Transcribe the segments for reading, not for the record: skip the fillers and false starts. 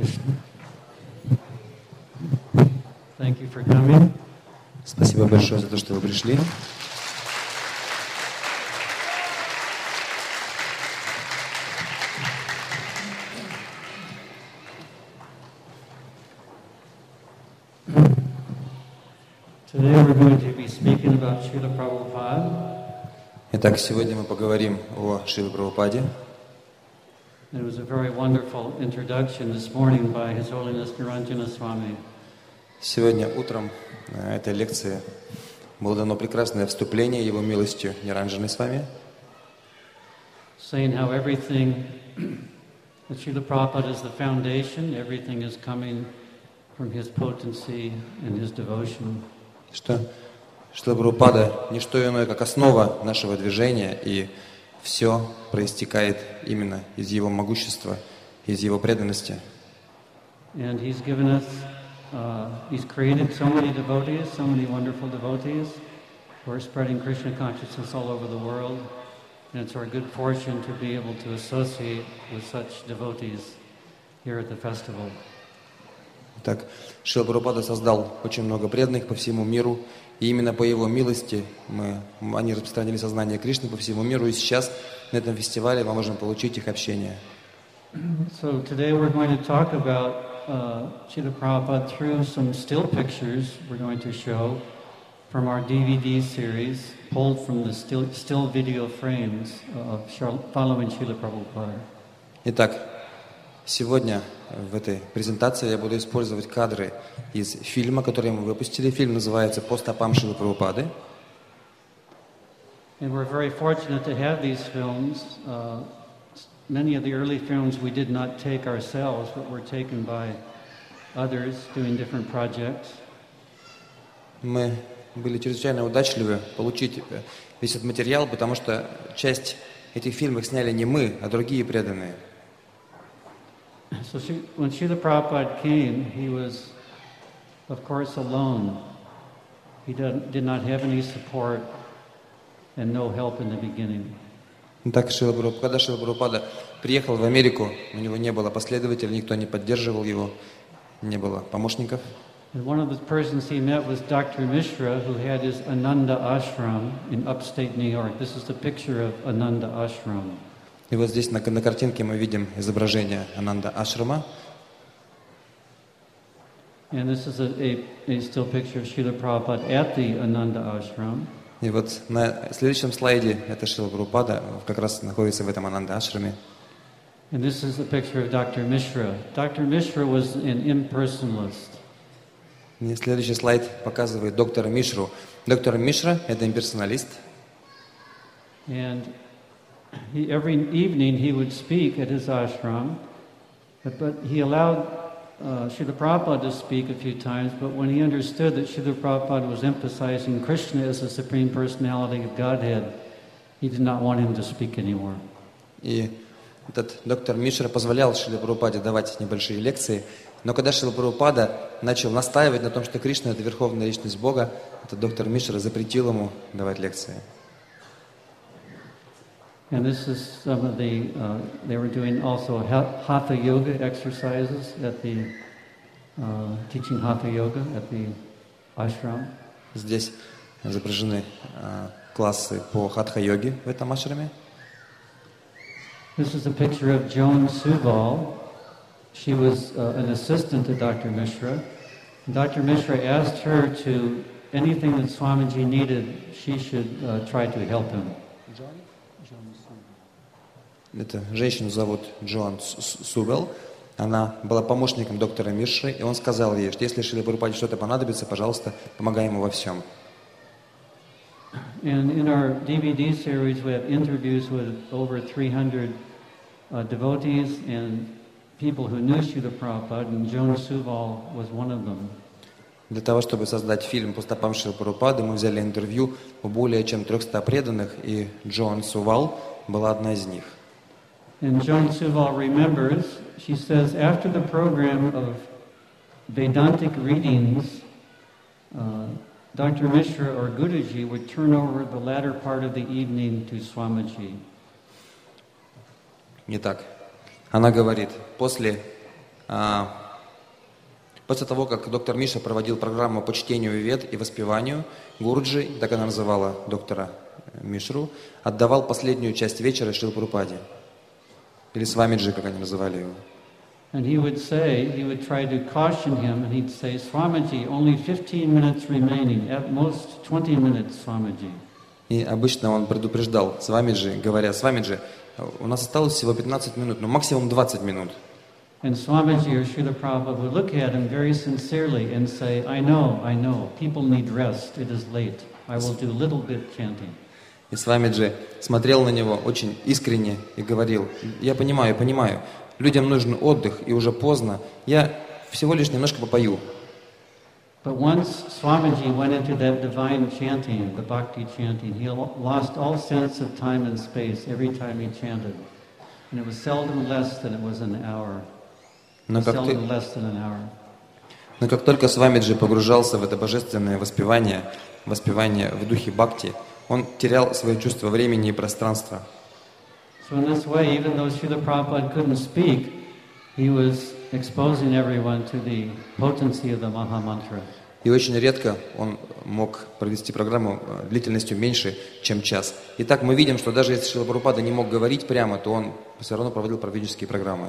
Krishna. Thank you for coming. Спасибо большое за то, что вы пришли. Today we're going to be speaking about Srila Prabhupada. Итак, сегодня мы поговорим о Шриле Прабхупаде. It was a very wonderful introduction this morning by His Holiness Niranjana Swami. Сегодня утром на этой лекции было дано прекрасное вступление Его милостью Ниранджаны Свами, saying how everything, that Srila Prabhupada is the foundation, everything is coming from His potency and His devotion. что Шрила Прабхупада не что иное, как основа нашего движения, и все проистекает именно из Его могущества, из Его преданности. And He's given us, He's created so many devotees, so many wonderful devotees who are spreading Krishna consciousness all over the world. And it's our good fortune to be able to associate with such devotees here at the festival. Так, Шрила Прабхупада создал очень много преданных по всему миру, и именно по Его милости они распространили сознание Кришны по всему миру, и сейчас на этом фестивале мы можем получить их общение. So today we're going to talk about Srila Prabhupada through some still pictures we're going to show from our DVD series, pulled from the still video frames of following Srila Prabhupada. Итак, сегодня в этой презентации я буду использовать кадры из фильма, который мы выпустили. Фильм называется «По стопам Шрилы Прабхупады». And we're very fortunate to have these films. Many of the early films we did not take ourselves, but were taken by others doing different projects. Мы были чрезвычайно удачливы получить весь этот материал, потому что часть этих фильмов сняли не мы, а другие преданные. So when Srila Prabhupada came, he was, of course, alone. He did not have any support and no help in the beginning. Так, когда Шрила Прабхупада приехал в Америку, у него не было последователей, никто не поддерживал его, не было помощников. And one of the persons he met was Dr. Mishra, who had his Ananda Ashram in upstate New York. This is the picture of Ananda Ashram. И вот здесь на картинке мы видим изображение Ананда Ашрама. And this is a still picture of Srila Prabhupada at the Ananda Ashram. И вот на следующем слайде это Шрила Прабхупада как раз находится в этом Ананда Ашраме. And this is a picture of Dr. Mishra. Dr. Mishra was an impersonalist. И следующий слайд показывает доктора Мишру. Доктор Мишра – это имперсоналист. And every evening he would speak at his ashram, but he allowed Srila Prabhupada to speak a few times, but when he understood that Srila Prabhupada was emphasizing Krishna as the Supreme Personality of Godhead, he did not want him to speak anymore. И этот доктор Мишра позволял Шриле Прабхупаде давать небольшие лекции, но когда Шрила Прабхупада начал настаивать на том, что Кришна – это Верховная Личность Бога, этот доктор Мишра запретил ему давать лекции. And this is some of the, they were doing also Hatha Yoga exercises at the, teaching Hatha Yoga at the ashram. Здесь изображены классы по хатха-йоге в этом ашраме. This is a picture of Joan Suval. She was an assistant to Dr. Mishra. Dr. Mishra asked her to, anything that Swamiji needed, she should try to help him. Эту женщину зовут Джоан Сувел. Она была помощником доктора Мишры, и он сказал ей, что если Шриле Прабхупаде что-то понадобится, пожалуйста, помогай ему во всем. And in our DVD series, we have interviews with over 300 devotees and people who knew Srila Prabhupada, and Joan Suval was one of them. Для того, чтобы создать фильм «По стопам Шрилы Прабхупады», мы взяли интервью у более чем 300 преданных, и Джоан Сувал была одна из них. And Joan Suval remembers, she says, after the program of Vedantic readings, Dr. Mishra or Guruji would turn over the latter part of the evening to Swamiji. Итак, она говорит, после После того, как доктор Миша проводил программу по чтению вед и воспеванию, Гуруджи, так она называла доктора Мишру, отдавал последнюю часть вечера Шрила Прабхупаде. Или Свамиджи, как они называли его. And he would try to caution him, and he'd say, Swamiji, only 15 minutes remaining, at most 20 minutes, Swamiji. И обычно он предупреждал Свамиджи, говоря, Свамиджи, у нас осталось всего 15 минут, но максимум 20 минут. And Swamiji or Srila Prabhupada would look at him very sincerely and say, I know, people need rest, it is late, I will do little bit chanting. И Свамиджи смотрел на него очень искренне и говорил, я понимаю, людям нужен отдых, и уже поздно, я всего лишь немножко попою. But once Swamiji went into that divine chanting, the bhakti chanting, he lost all sense of time and space every time he chanted. And it was seldom less than it was an hour. Но Seldom less than an hour. Но как только Свамиджи погружался в это божественное воспевание в духе бхакти, он терял свое чувство времени и пространства. So in this way, even though Srila Prabhupada couldn't speak, he was exposing everyone to the potency of the Maha Mantra. И очень редко он мог провести программу длительностью меньше, чем час. Итак, мы видим, что даже если Шрила Прабхупада не мог говорить прямо, то он все равно проводил праведнические программы.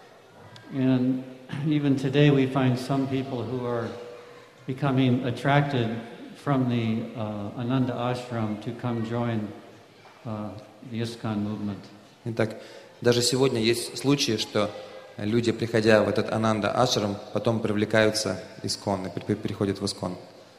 And even today we find some people who are becoming attracted from the Ananda Ashram to come join the ISKCON movement. Итак, даже сегодня есть случаи, что люди, приходя в этот Ананда Ашрам, потом привлекаются ISKCON и переходят в ISKCON.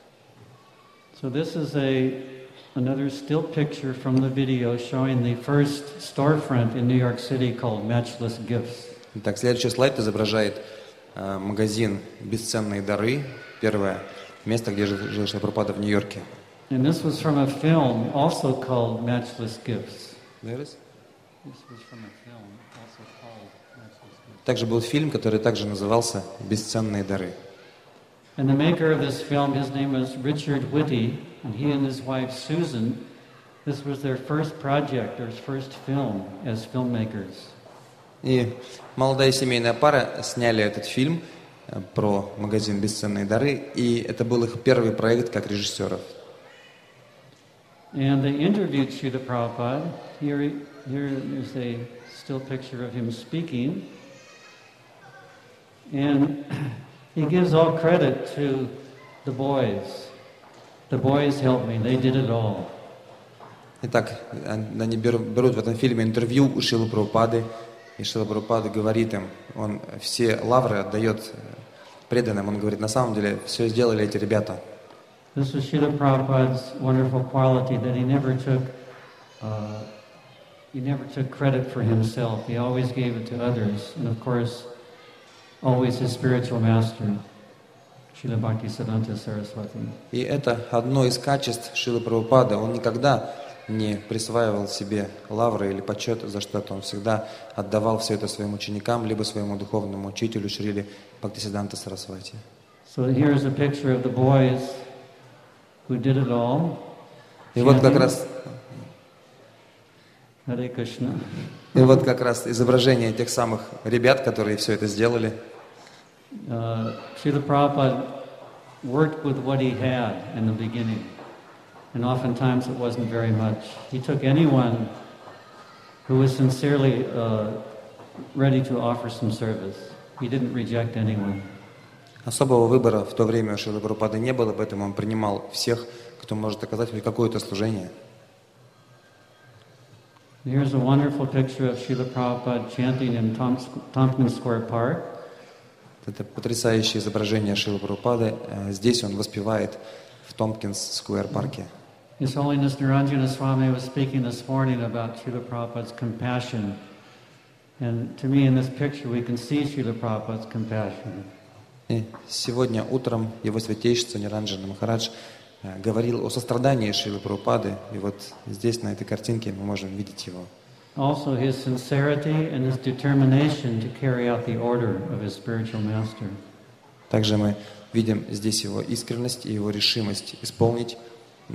So this is another still picture from the video showing the first storefront in New York City called Matchless Gifts. Итак, следующий слайд изображает магазин «Бесценные дары», первое место, где жил Шрила Прабхупада в Нью-Йорке. And this was from a film also called Matchless Gifts. This was from a film also called Matchless Gifts. Также был фильм, который также назывался «Бесценные дары». And the maker of this film, his name was Richard Whitty, and he and his wife Susan, this was their first project, their first film as filmmakers. И молодая семейная пара сняли этот фильм про магазин «Бесценные дары», и это был их первый проект как режиссеров. And they interviewed Srila Prabhupada. Here is a still picture of him speaking. And he gives all credit to the boys. The boys helped me, they did it all. Итак, они берут в этом фильме интервью у Шрилы Прабхупады, и Шрила Прабхупада говорит им, он все лавры отдает преданным, он говорит, на самом деле все сделали эти ребята. This was Srila Prabhupada's wonderful quality that he never took credit for himself. He always gave it to others, and of course, always his spiritual master, Srila Bhaktisiddhanta Saraswati. И это одно из качеств Шрилы Прабхупады. Он никогда не присваивал себе лавры или почет за что-то. Он всегда отдавал все это своим ученикам, либо своему духовному учителю Шриле Бхактисиддханта Сарасвати. So here's a picture of the boys who did it all. И вот как раз Hare Krishna. И вот как раз изображение тех самых ребят, которые все это сделали. Srila Prabhupada worked with what he had in the beginning, and oftentimes it wasn't very much. He took anyone who was sincerely ready to offer some service. He didn't reject anyone. Особого выбора в то время у Шрилы Прабхупады не было, поэтому он принимал всех, кто может оказать хоть какое-то служение. Here's a wonderful picture of Srila Prabhupada chanting in Tompkins Square Park. Это потрясающее изображение Шрилы Прабхупады. Здесь он воспевает в Томпкинс Сквер парке. His Holiness Niranjana Swami was speaking this morning about Srila Prabhupada's compassion. And to me in this picture we can see Srila Prabhupada's compassion. И сегодня утром его святейшество Ниранджана Махарадж говорил о сострадании Шрилы Прабхупады, и вот здесь, на этой картинке, мы можем видеть его. Also his sincerity and his determination to carry out the order of his spiritual master. Также мы видим здесь его искренность и его решимость исполнить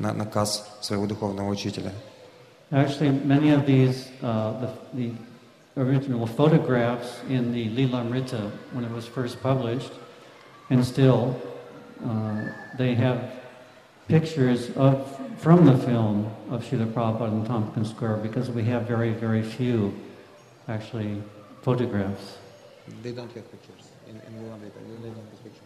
наказ своего духовного учителя. Actually, many of these, original photographs in the Lilamrita when it was first published, and still they have pictures from the film of Srila Prabhupada in Tompkins Square, because we have very, very few, actually, photographs. They don't have pictures. In Lilamrita, they don't have pictures.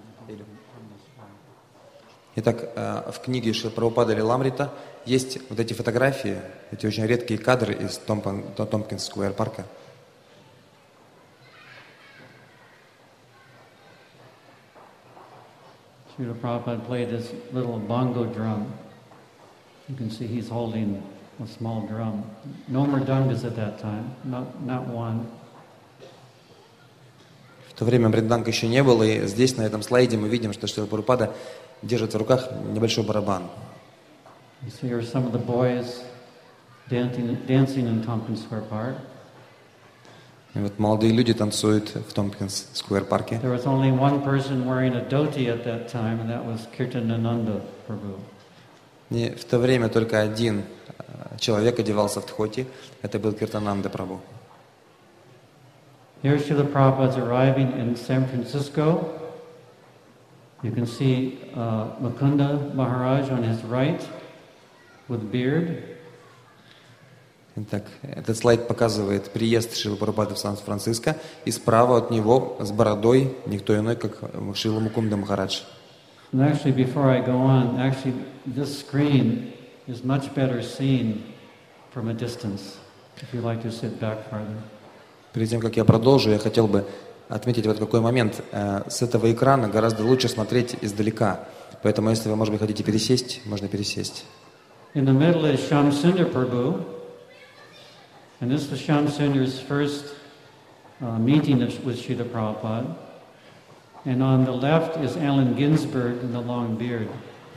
Итак, в книге Шрила Прабхупады Лиламрита есть вот эти фотографии, эти очень редкие кадры из Томпкинс Сквер парка. Srila Prabhupada played this little bongo drum. You can see he's holding a small drum. No mridangas at that time, not one. В то время мриданга еще не было, и здесь, на этом слайде, мы видим, что Шрила Прабхупада держит в руках небольшой барабан. You see here some of the boys dancing in Tompkins Square Park. И вот молодые люди танцуют в Томпкинс Сквер парке. There was only one person wearing a dhoti at that time, and that was Kirtanananda Prabhu. И в то время только один человек одевался в дхоти, это был Киртананда Прабху. Here Srila Prabhupada's arriving in San Francisco. You can see Mukunda Maharaj on his right with beard. Итак, этот слайд показывает приезд Шрилы Прабхупады в Сан-Франциско, и справа от него с бородой никто иной, как Шрила Мукунда Махарадж. And actually, before I go on, actually this screen is much better seen from a distance, if you like to sit back farther. Перед тем, как я продолжу, я хотел бы отметить вот какой момент. С этого экрана гораздо лучше смотреть издалека. Поэтому, если вы, может быть, хотите пересесть, можно пересесть. In the middle is Shamsundar Prabhu. And this was Shamsundar's first meeting with Srila Prabhupada. And on the left is Allen Ginsberg in the long beard.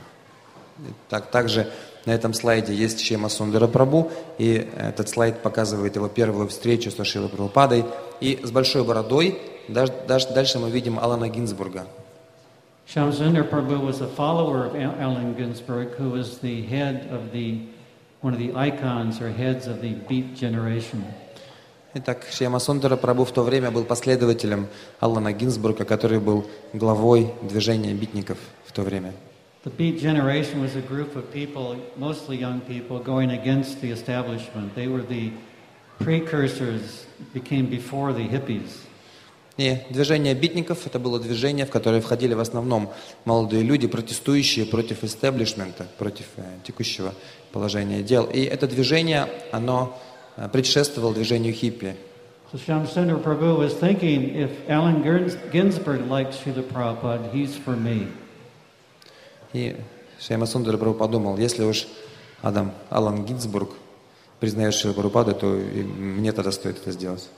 Также на этом слайде есть Шьяма Сундара Прабху, и этот слайд показывает его первую встречу со Шрилой Прабхупадой. И с большой бородой дальше мы видим Алана Гинзбурга. Shamsundar Prabhu was a follower of Allen Ginsberg, who was the head of one of the icons or heads of the Beat generation. Итак, Шьяма Сундара Прабху в то время был последователем Алана Гинзбурга, который был главой движения битников в то время. The Beat generation was a group of people, mostly young people, going against the establishment. They were the precursors, became before the hippies. И движение битников — это было движение, в которое входили в основном молодые люди, протестующие против истеблишмента, против текущего положения дел. И это движение, оно предшествовало движению хиппи. So Shamsundar Prabhu was thinking, if Allen Ginsberg liked Srila Prabhupada, he's for me. И Шьяма Сундара Прабху подумал, если уж Алан Гинзбург признает Шрилу Прабхупаду, то и мне тогда стоит это сделать.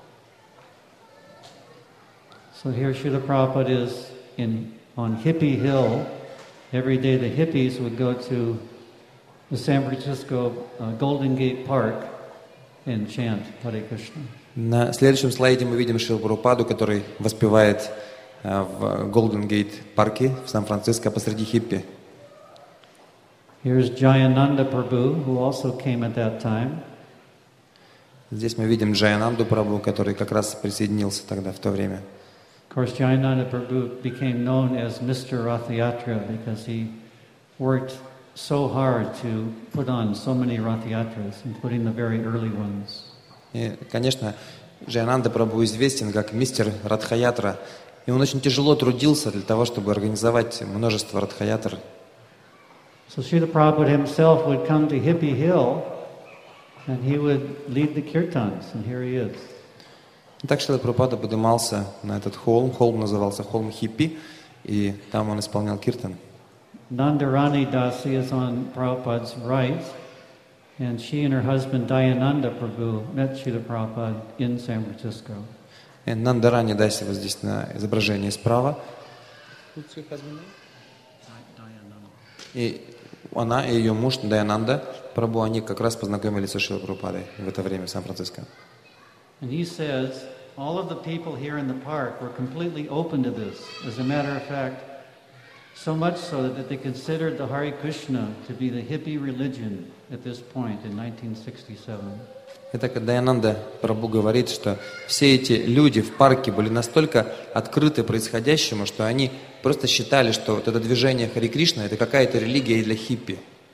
So here Srila Prabhupada is on Hippie Hill. Every day the hippies would go to the San Francisco Golden Gate Park and chant Hare Krishna. На следующем слайде мы видим Шрилу Прабхупаду, который воспевает в Golden Gate парке в Сан-Франциско посреди хиппи. Here's Jayananda Prabhu, who also came at that time. Здесь мы видим Джаянанду Прабху, который как раз присоединился тогда в то время. Of course, Jayananda Prabhu became known as Mr. Rathayatra because he worked so hard to put on so many Rathayatras, including the very early ones. И, конечно, Джаянанда Прабху известен как мистер Радхаятра, и он очень тяжело трудился для того, чтобы организовать множество Радхаятр. So Srila Prabhupada himself would come to Hippie Hill and he would lead the kirtans, and here he is. И так Шрила Прабхупада поднимался на этот холм назывался холм Хиппи, и там он исполнял киртан. Nandarani Dasi is on Prabhupada's right, and she and her husband Dayananda Prabhu met Srila Prabhupada in San Francisco. И Нандарани Даси вот здесь на изображении справа. И она и ее муж Даянанда Прабху, они как раз познакомились со Шрилой Прабхупадой в это время в Сан-Франциско. And he says, all of the people here in the park were completely open to this. As a matter of fact, So much so that they considered the Hare Krishna to be the hippie religion at this point in 1967. Это Дайананда Прабху говорит, что все эти люди в парке были настолько открыты происходящему, что они просто считали, что вот это движение Харе Кришна — это какая-то религия и для хиппи.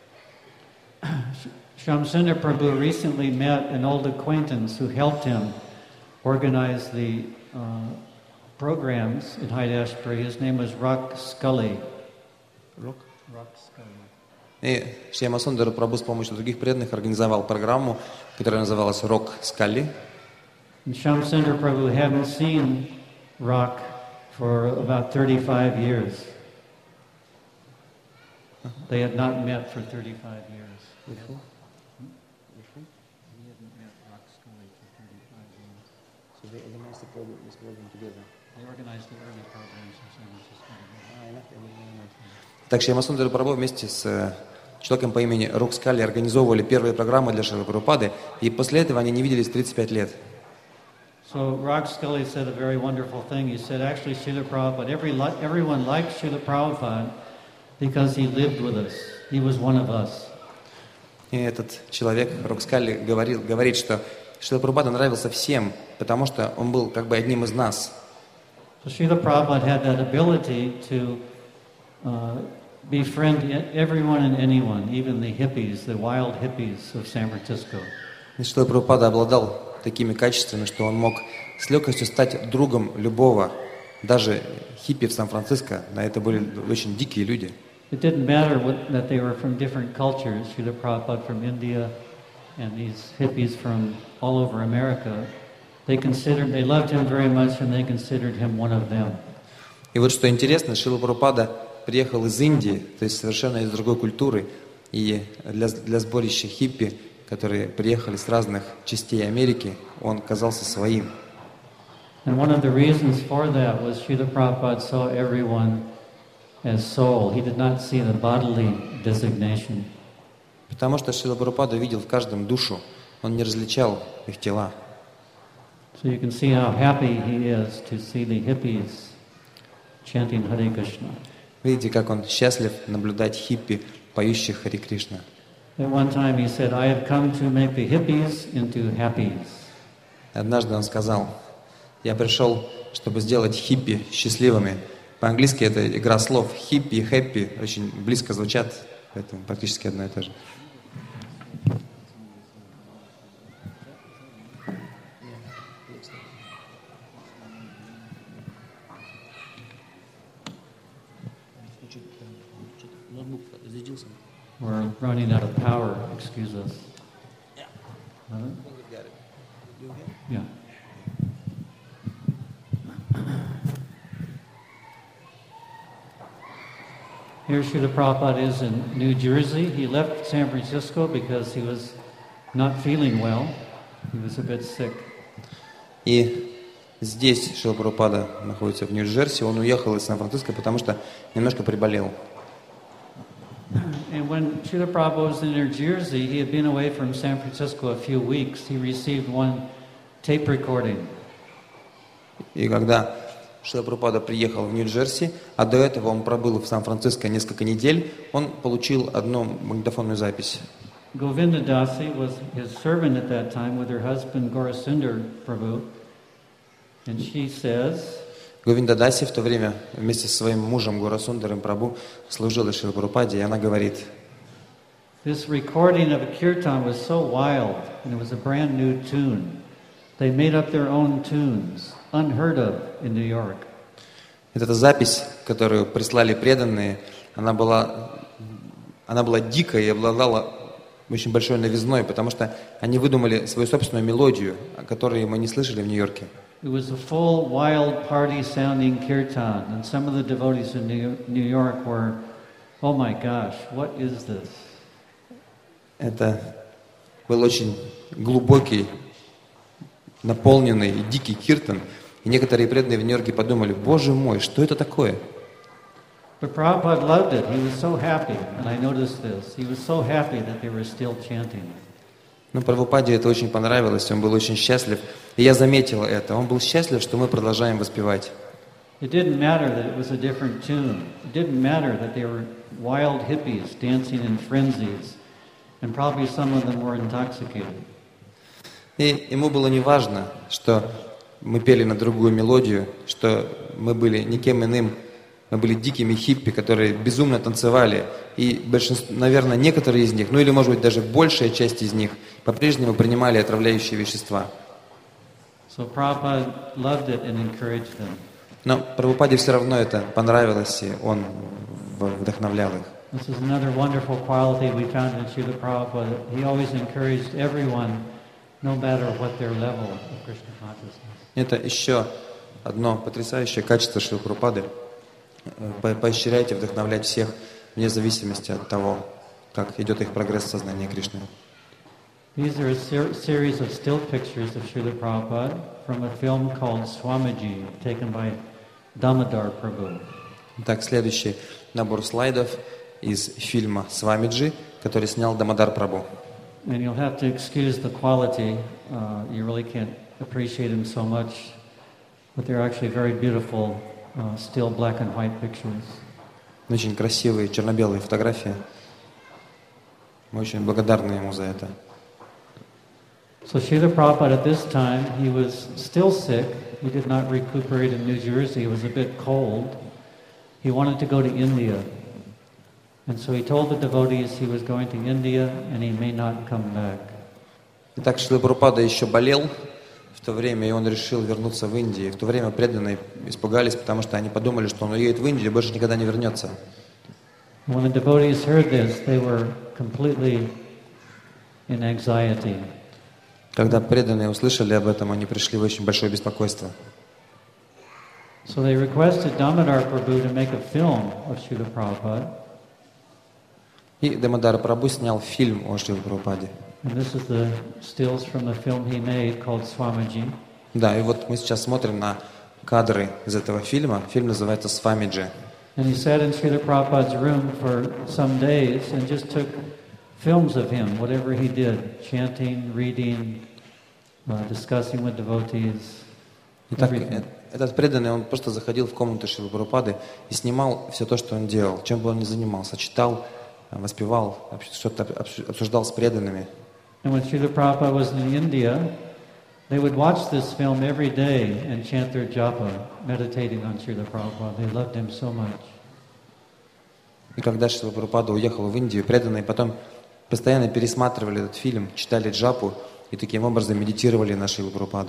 Shamsundar Prabhu recently met an old acquaintance who helped him organize the programs in Hyde-Ashbury. His name was Rock Scully. Rock Scully. И Шьяма Сундар Прабху с помощью других преданных организовал программу, которая называлась «Рок Скалли». Shamsundar Prabhu hadn't seen Rock for about 35 years. They had not met for 35 years. He hadn't met Rock Scully for 35 years. So they organized the program together. They organized the early programs in San Francisco. Так Шьяма Сундар Прабху вместе с человеком по имени Рок Скалли организовывали первые программы для Шрилы Прабхупады, и после этого они не виделись 35 лет. So Rock Scully said a very wonderful thing. He said, actually, Srila Prabhupada, everyone liked Srila Prabhupada because he lived with us. He was one of us. И этот человек, Рок Скалли, говорит, что Шрила Прабхупада нравился всем, потому что он был как бы одним из нас. So Srila Prabhupada had that ability to befriend everyone and anyone, even the hippies, the wild hippies of San Francisco. И Шрила Прабхупада обладал такими качествами, что он мог с легкостью стать другом любого, даже хиппи в Сан-Франциско. На это были очень дикие люди. It didn't matter that they were from different cultures, Srila Prabhupada from India and these hippies from all over America. They loved him very much and they considered him one of them. И вот что интересно, Шрила Прабхупада приехал из Индии, то есть совершенно из другой культуры, и для сборища хиппи, которые приехали с разных частей Америки, он казался своим. And one of the reasons for that was Srila Prabhupada saw everyone as soul. He did not see the bodily designation. Потому что Шрила Прабхупада видел в каждом душу, он не различал их тела. So you can see how happy he is to see the hippies chanting Hare Krishna. Видите, как он счастлив наблюдать хиппи, поющих Харе Кришна. At one time he said, I have come to make the hippies into happies. Однажды он сказал, я пришел, чтобы сделать хиппи счастливыми. По-английски это игра слов. Хиппи и хэппи очень близко звучат, поэтому практически одно и то же. We're running out of power, excuse us. Yeah. Here Srila Prabhupada is in New Jersey. He left San Francisco because he was not feeling well. He was a bit sick. И здесь Шрила Прабхупада находится в Нью-Джерси. Он уехал из Сан-Франциско, потому что немножко приболел. And when Srila Prabhupada was in New Jersey, he had been away from San Francisco a few weeks. He received one tape recording. И когда Шрила Прабхупада приехал в Нью-Джерси, а до этого он пробыл в Сан-Франциско несколько недель, он получил одну магнитофонную запись. Govinda Dasi was his servant at that time with her husband Gaurasundar Prabhu. And she says, Говинда Даси в то время вместе со своим мужем Гаурасундаром Прабху служила Шрила Прабхупаде, и она говорит, this recording of a kirtan was so wild, and it was a brand new tune. They made up their own tunes, unheard of in New York. эта запись, которую прислали преданные, она была дикая и обладала очень большой новизной, потому что они выдумали свою собственную мелодию, которую мы не слышали в Нью-Йорке. It was a full, wild, party-sounding kirtan, and some of the devotees in New York were, oh my gosh, what is this? Это был очень глубокий, наполненный и дикий киртан, и некоторые преданные в Нью-Йорке подумали, боже мой, что это такое? But Prabhupada loved it. He was so happy, and I noticed this. He was so happy that they were still chanting. Но Прабхупаде это очень понравилось, он был очень счастлив. И я заметил это. Он был счастлив, что мы продолжаем воспевать. It didn't matter that it was a different tune. It didn't matter that they were wild hippies dancing in frenzies, and probably some of them were intoxicated. И ему было не важно, что мы пели на другую мелодию, что мы были никем иным, мы были дикими хиппи, которые безумно танцевали. И большинство, наверное, некоторые из них, ну или, может быть, даже большая часть из них, по-прежнему принимали отравляющие вещества. So Prabhupada loved it and encouraged them. Но Прабхупаде все равно это понравилось, и он вдохновлял их. This is another wonderful quality we found in Srila Prabhupada. He always encouraged everyone, no matter what their level of Krishna consciousness. Это еще одно потрясающее качество Шрилы Прабхупады. Поощряйте, вдохновлять всех, вне зависимости от того, как идет их прогресс сознания Кришны. These are a series of still pictures of Srila Prabhupada from a film called Swamiji, taken by Damodar Prabhu. Так, следующий набор слайдов из фильма «Свамиджи», который снял Дамодар Прабhu. And you'll have to excuse the quality. You really can't appreciate him so much, but they're actually very beautiful, still black and white pictures. Очень красивые черно-белые фотографии. Мы очень благодарны ему за это. So Srila Prabhupada at this time, he was still sick. He did not recuperate in New Jersey. It was a bit cold. He wanted to go to India. And so he told the devotees he was going to India and he may not come back. Итак, Шрила Прабхупада еще болел в то время, и он решил вернуться в Индию. В то время преданные испугались, потому что они подумали, что он уедет в Индию и больше никогда не вернется. When the devotees heard this, they were completely in anxiety. Когда преданные услышали об этом, они пришли в очень большое беспокойство. So they requested Damodar Prabhu to make a film of Srila Prabhupada. И Дамодар Прабху снял фильм о Шриле Прабхупаде. And this is the stills from the film he made called Swamiji. Да, и вот мы сейчас смотрим на кадры из этого фильма. Фильм называется «Свамиджи». And he sat in Srila Prabhupada's room for some days and just took films of him, whatever he did, chanting, reading, discussing with devotees. Итак, этот преданный, он просто заходил в комнату Шрилы Прабхупады и снимал все то, что он делал, чем бы он ни занимался, читал, воспевал, что-то обсуждал с преданными. And when Srila Prabhupada was in India, they would watch this film every day and chant their japa, meditating on Srila Prabhupada. They loved him so much. И когда Шрила Прабхупада уехал в Индию, преданные потом постоянно пересматривали этот фильм, читали джапу и таким образом медитировали на Шрилу Прабхупаду.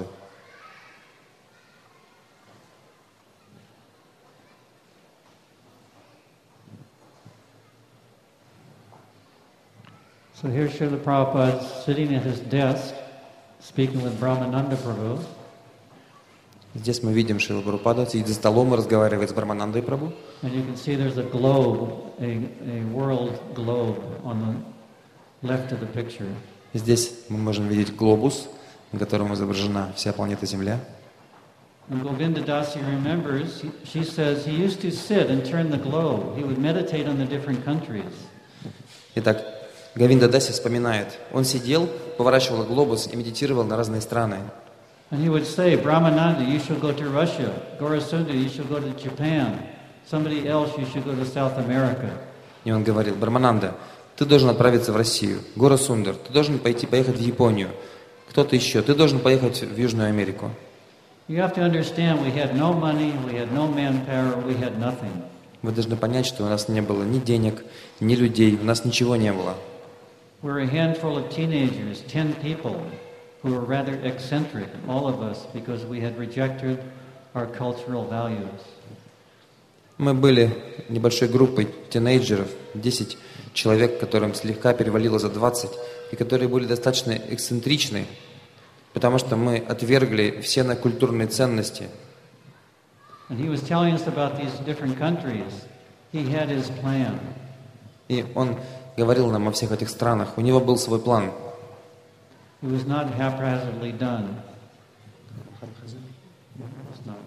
So here's Srila Prabhupada sitting at his desk, speaking with Brahmananda Prabhu. Здесь мы видим Шрилу Прабхупаду, сидит за столом и разговаривает с Браманандой Прабху. And you can see there's a globe, a world globe on the left of the picture. Здесь мы можем видеть глобус, на котором изображена вся планета Земля. And Govinda Dasi remembers, she says he used to sit and turn the globe. He would meditate on the different countries. Итак, Говинда Даси вспоминает, он сидел, поворачивал глобус и медитировал на разные страны. And he would say, Brahmananda, you should go to Russia. Gaurasunda, you should go to Japan. Somebody else, you should go to South America. И он говорил, Брамананда, ты должен отправиться в Россию. Гора Сундар, ты должен поехать в Японию. Кто-то еще, ты должен поехать в Южную Америку. You have to understand, we had no money, we had no manpower, we had nothing. Вы должны понять, что у нас не было ни денег, ни людей, у нас ничего не было. We're a handful of teenagers, 10 people, who were rather eccentric, all of us, because we had rejected our cultural values. Мы были небольшой группой тинейджеров, 10 человек, которым слегка перевалило за 20, и которые были достаточно эксцентричны, потому что мы отвергли все культурные ценности. And he was telling us about these different countries. He had his plan. И он говорил нам о всех этих странах. У него был свой план. It was not haphazardly done. It's not.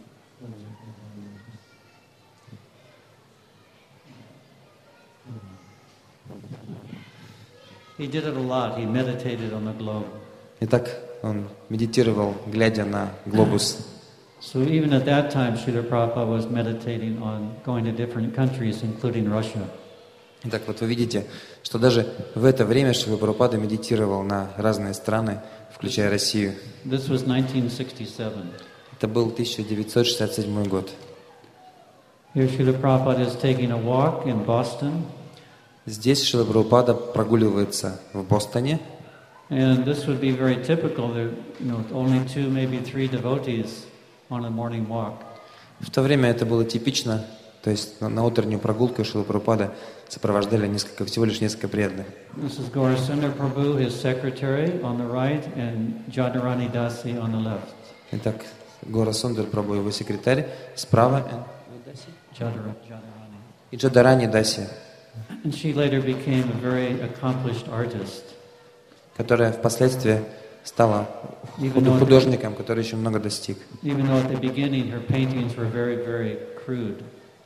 He did it a lot. He meditated on the globe. Итак, он медитировал, глядя на глобус. So even at that time, Srila Prabhupada was meditating on going to different countries, including Russia. Итак, вот вы видите, что даже в это время Шрила Прабхупада медитировал на разные страны, включая Россию. This was 1967. Это был 1967 год. Here Srila Prabhupada is taking a walk in Boston. Здесь Шрила Прабхупада прогуливается в Бостоне. And this would be very typical. There, only 2, maybe 3 devotees on a morning walk. В то время это было типично, то есть на утреннюю прогулку Шрила Прабхупада сопровождали всего лишь несколько преданных. This is Gaurasundar Prabhu, his secretary, on the right, and Jadharani Dasi on the left. Итак, Гаурасундар Прабху, его секретарь, справа, Jadharani. и Джадарани Даси, And she later became a very accomplished artist. которая впоследствии стала художником, который еще много достиг. Even though at the beginning her paintings were very, very crude,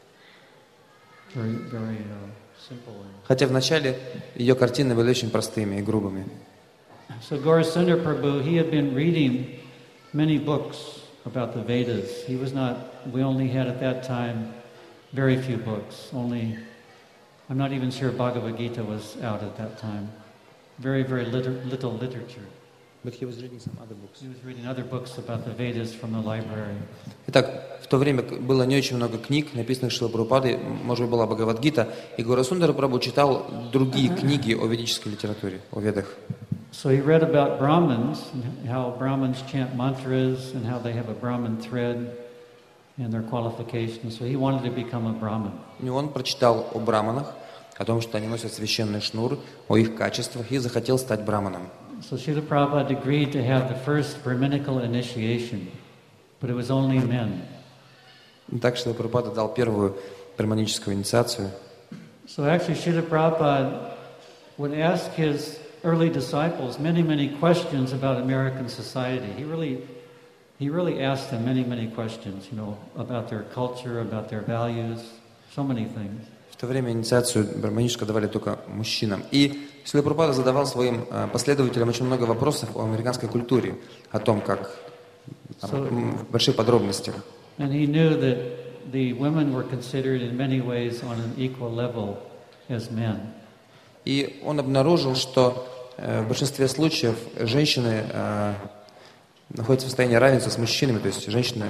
very simple. Хотя вначале ее картины были очень простыми и грубыми. So Gaurasundar Prabhu, he had been reading many books about the Vedas. We only had at that time very few books. I'm not even sure Bhagavad Gita was out at that time. Very, very little literature. But he was reading some other books. He was reading other books about the Vedas from the library. Итак, в то время было не очень много книг, написанных Шрила Прабхупадой, может быть, была Бхагавад-гита, и Гаурасундар Прабху читал другие книги о ведической литературе, о ведах. So he read about Brahmins, and how Brahmins chant mantras, and how they have a Brahmin thread, and their qualifications. So he wanted to become a Brahmin. И он прочитал о браманах, о том, что они носят священный шнур, о их качествах, и захотел стать браманом. So Srila Prabhupada agreed to have the first Brahminical initiation, but it was only men. Так что Прабхупада дал первую браманическую инициацию. So actually Srila Prabhupada would ask his early disciples many questions about American society. He really asked them many questions, about their culture, about their values, so many things. В то время инициацию браманическую давали только мужчинам. И Шрила Прабхупада задавал своим последователям очень много вопросов о американской культуре, о том, как в больших подробностях. And he knew that the women were considered in many ways on an equal level as men. И он обнаружил, что в большинстве случаев женщины находятся в состоянии равенства с мужчинами, то есть женщины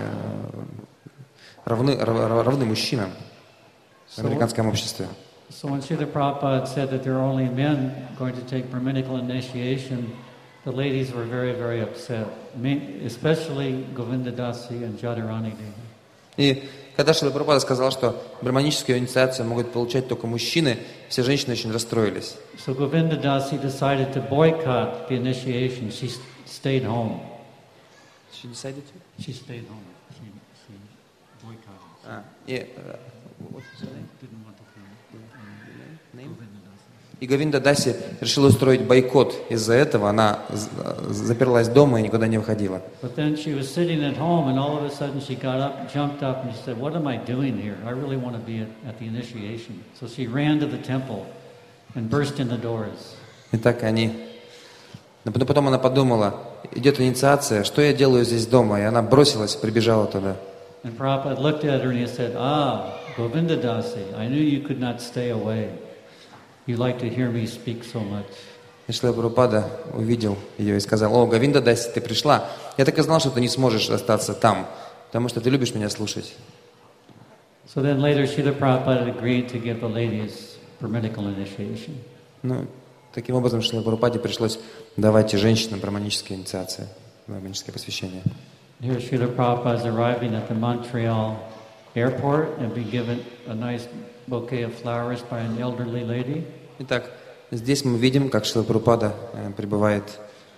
равны мужчинам в американском обществе. So when Srila Prabhupada said that there are only men going to take Brahminical initiation, the ladies were very upset, especially Govinda Dasi and Jadharani Devi. И когда Шрила Прабхупада сказал, что браманическую инициацию могут получать только мужчины, все женщины очень расстроились. So Govinda Dasi decided to boycott the initiation. She stayed home. She decided to? She stayed home. She boycotted. Didn't want to come. И Говинда Даси решила устроить бойкот. Из-за этого она заперлась дома и никуда не выходила. But then she was sitting at home, and all of a sudden she got up, jumped up, and she said, "What am I doing here? I really want to be at the initiation." So she ran to the temple and burst in the doors. И так но потом она подумала, идет инициация, что я делаю здесь дома? И она бросилась, прибежала туда. And Prabhupada looked at her and he said, Govinda Dasi, I knew you could not stay away. You like to hear me speak so much. И Шрила Прабхупада увидел ее и сказал: «О, Говинда Даси, ты пришла. Я так и знал, что ты не сможешь остаться там, потому что ты любишь меня слушать». So then later Srila Prabhupada agreed to give the ladies Brahminical initiation. Таким образом, Шрила Прабхупаде пришлось давать и женщинам браманические инициации, браманическое посвящение. Here Srila Prabhupada is arriving at the Montreal airport and being given a nice bouquet of flowers by an elderly lady. Итак, здесь мы видим, как Шрила Прабхупада прибывает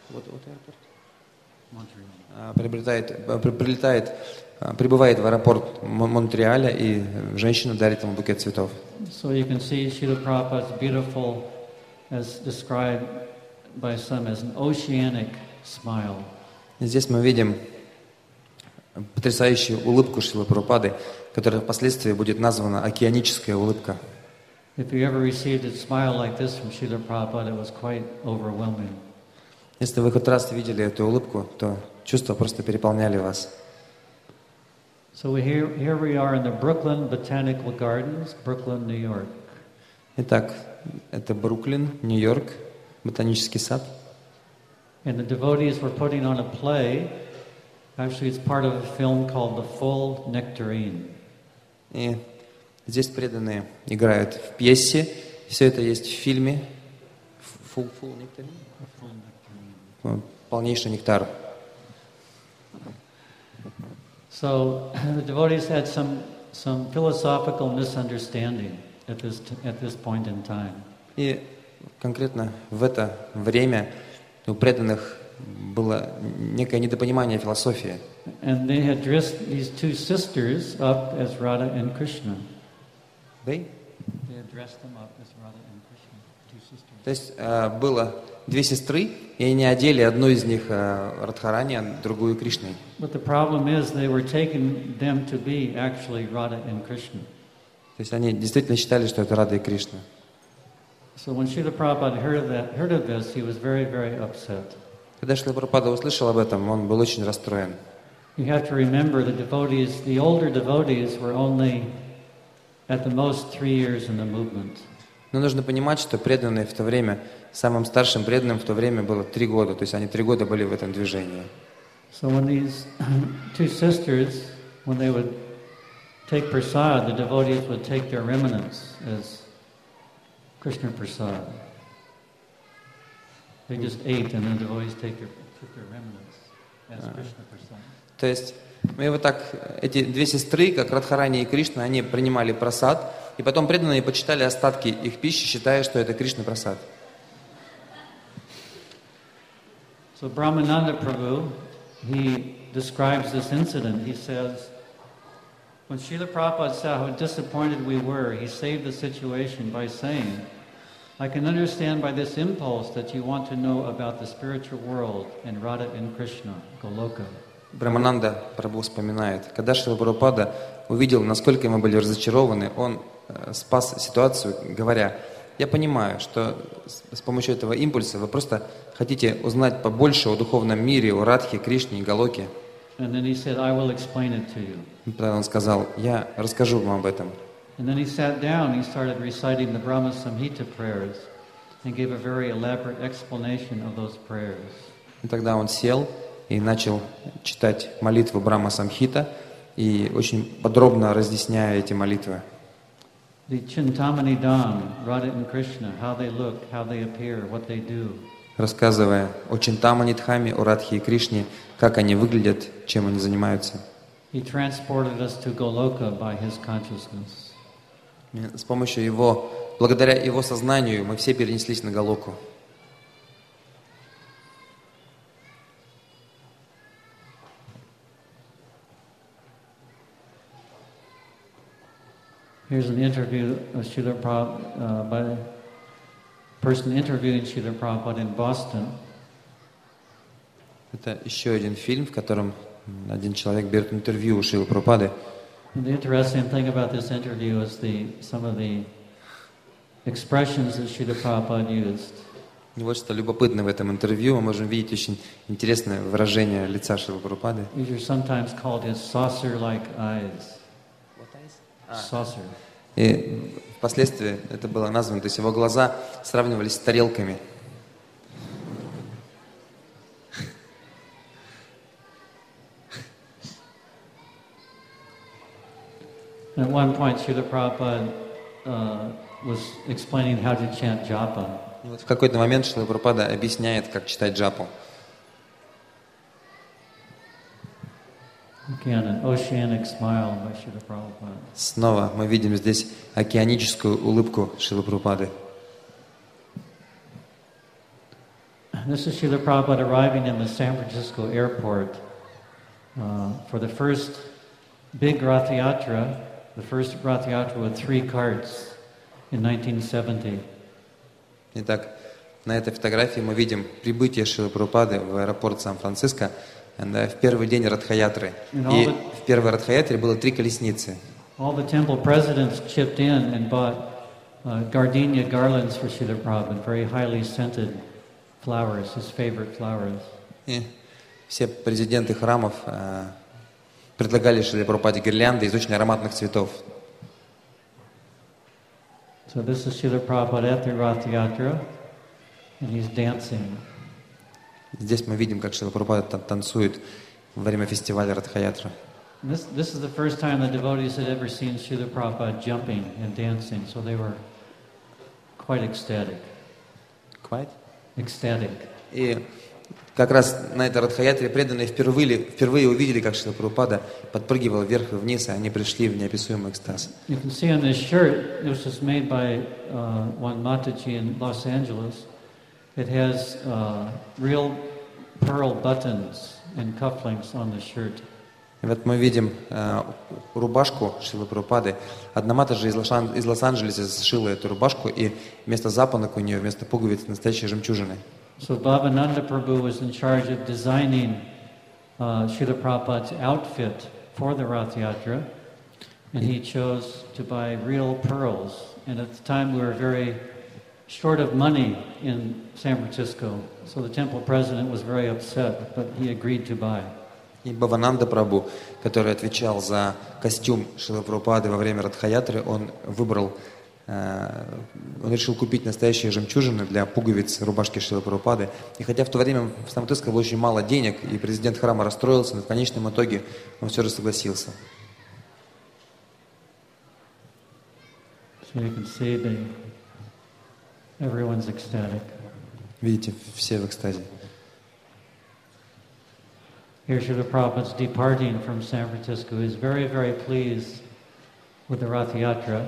в аэропорт Монреаля, и женщина дарит ему букет цветов. So you can see Srila Prabhupada's beautiful, as described by some as an oceanic smile. Здесь мы видим потрясающую улыбку Шрилы Прабхупады, которая впоследствии будет названа океаническая улыбка. If you ever received a smile like this from Srila Prabhupada, it was quite overwhelming. Если вы хоть раз видели эту улыбку, то чувства просто переполняли вас. So here we are in the Brooklyn Botanical Gardens, Brooklyn, New York. Итак, это Бруклин, Нью-Йорк, ботанический сад. And the devotees were putting on a play. Actually, it's part of a film called The Full Nectarine. И здесь преданные играют в пьесе. Все это есть в фильме. Full Nectarine? Полнейший нектар. So the devotees had some philosophical misunderstanding at this point in time. И конкретно в это время у преданных было некое недопонимание философии. And they had dressed these two sisters up as Radha and Krishna. They had dressed them up as Radha and Krishna, two sisters. То есть было две сестры, и они одели одну из них Радхарани, а другую Кришной. But the problem is they were taking them to be actually Radha and Krishna. То есть они действительно считали, что это Рада и Кришна. So when Srila Prabhupada heard of this, he was very, very upset. Когда Шрила Прабхупада услышал об этом, он был очень расстроен. You have to remember the older devotees were only at the most 3 years in the movement. Но нужно понимать, что преданные в то время, самым старшим преданным в то время было 3 года, то есть они 3 года были в этом движении. So when these two sisters, when they would take prasad, the devotees would take their remnants as Krishna prasad. They just ate, and the devotees took their remnants as Krishna prasad. То есть мы вот так, эти две сестры, как Радхарани и Кришна, они принимали прасад, и потом преданные почитали остатки их пищи, считая, что это Кришна прасад. So Brahmananda Prabhu, he describes this incident. He says, when Srila Prabhupada saw how disappointed we were, he saved the situation by saying, I can understand by this impulse that you want to know about the spiritual world and Radha and Krishna, Goloka. Брахмананда Прабху вспоминает, когда Шрила Прабхупада увидел, насколько мы были разочарованы, он спас ситуацию, говоря, я понимаю, что с помощью этого импульса вы просто хотите узнать побольше о духовном мире, о Радхе, Кришне и Галоке. And then he said, I will explain it to you. Тогда он сказал, я расскажу вам об этом. And then he sat down, he started reciting the Brahma Samhita prayers and gave a very elaborate explanation of those prayers. И тогда он сел и начал читать молитву Брахма Самхита и очень подробно разъясняя эти молитвы. The Chintamani Dham, Radha and Krishna, how they look, how they appear, what they do. Рассказывая о Чинтамани Дхаме, о Радхе и Кришне, как они выглядят, чем они занимаются. He transported us to Goloka by his consciousness. С помощью его, благодаря его сознанию, мы все перенеслись на Галоку. Here's an interview of Srila Prabhupada by a person interviewing Srila Prabhupada in Boston. Это еще один фильм, в котором один человек берет интервью у Шрилы Прабхупады. The interesting thing about this interview is some of the expressions that Srila Prabhupada used. И вот что любопытно в этом интервью, мы можем видеть очень интересное выражение лица Шрилы Прабхупады. These are sometimes called his saucer-like eyes. Saucer. И впоследствии это было названо, то есть его глаза сравнивались с тарелками. At one point, Srila Prabhupada was explaining how to chant japa. Вот в какой-то момент Шрила Прабхупада объясняет, как читать джапу. Again, an oceanic smile by Srila Prabhupada. Снова мы видим здесь океаническую улыбку Шрилы Прабхупады. This is Srila Prabhupada arriving in the San Francisco airport for the first big Rath Yatra, the first Rath Yatra with 3 carts in 1970. Итак, на этой фотографии мы видим прибытие Шрилы Прабхупады в аэропорт Сан-Франциско в первый день Радхаятры. И в первой Радхаятре было 3 колесницы. All the temple presidents chipped in and bought gardenia garlands for Srila Prabhupada, very highly scented flowers, his favorite flowers. И все президенты храмов предлагали Шриле Прабхупаде гирлянды из очень ароматных цветов. So this is Srila Prabhupada at the Rath Yatra, and he's dancing. Здесь мы видим, как Шрила Прабхупада танцует во время фестиваля Радха-ятра. This is the first time the devotees had ever seen Srila Prabhupada jumping and dancing, so they were quite ecstatic. Quite? Ecstatic. И как раз на этой Радха-ятре преданные впервые увидели, как Шрила Прабхупада подпрыгивал вверх и вниз, и они пришли в неописуемый экстаз. You can see on this shirt, it was just made by one Mataji in Los Angeles. It has real pearl buttons and cufflinks on the shirt. И вот мы видим рубашку Шрилы Прабхупады. Одна Матаджи из Лос-Анджелеса сшила эту рубашку, и вместо запонок у нее, вместо пуговиц, настоящие жемчужины. So Bhavananda Prabhu was in charge of designing Srila Prabhupada's outfit for the Rath Yatra, and he chose to buy real pearls. And at the time we were very short of money in San Francisco, so the temple president was very upset, but he agreed to buy. И Бхавананда Прабху, который отвечал за костюм Шрилы Прабхупады во время Радха-ятры, он решил купить настоящие жемчужины для пуговиц рубашки Шрилы Прабхупады. И хотя в то время в Сан-Франциско было очень мало денег, и президент храма расстроился, но в конечном итоге он все же согласился. So you can see everyone's ecstatic. Видите, все в экстазе. Here Srila Prabhupada's departing from San Francisco. He's very, very pleased with the Rath Yatra.